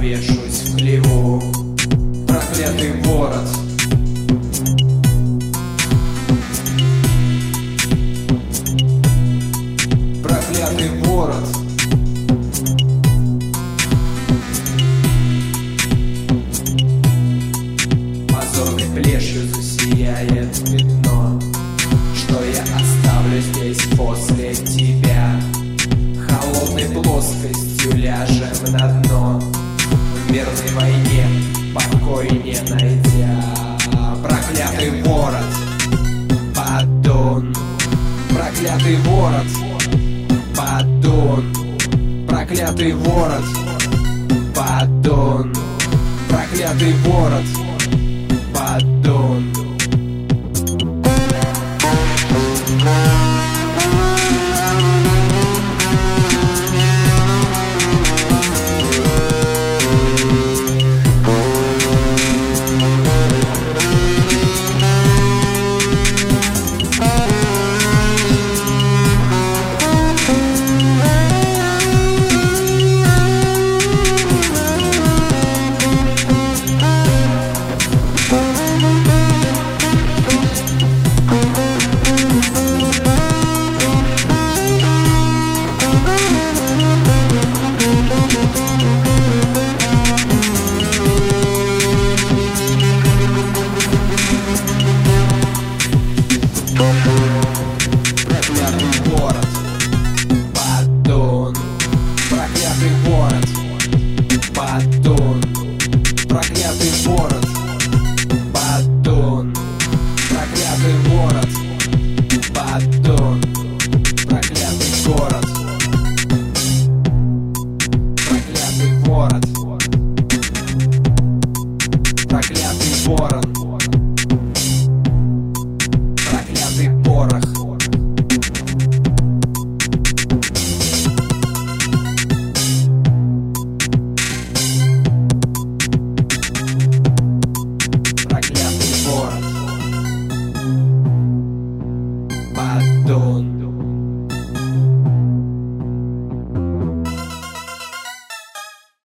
повешусь в хлеву. Проклятый город. Проклятый город. Позорной плешью засияет пятно, что я оставлю здесь после тебя. Холодной плоскостью ляжем на дно, в мирной войне покой не найдя. Проклятый город, поддон. Проклятый город, поддон. Проклятый город, поддон. Проклятый город, поддон. Поддон. Проклятый город, поддон. Проклятый город, поддон. Проклятый город. Проклятый город. Проклятый город. Проклятый порох. Поддон.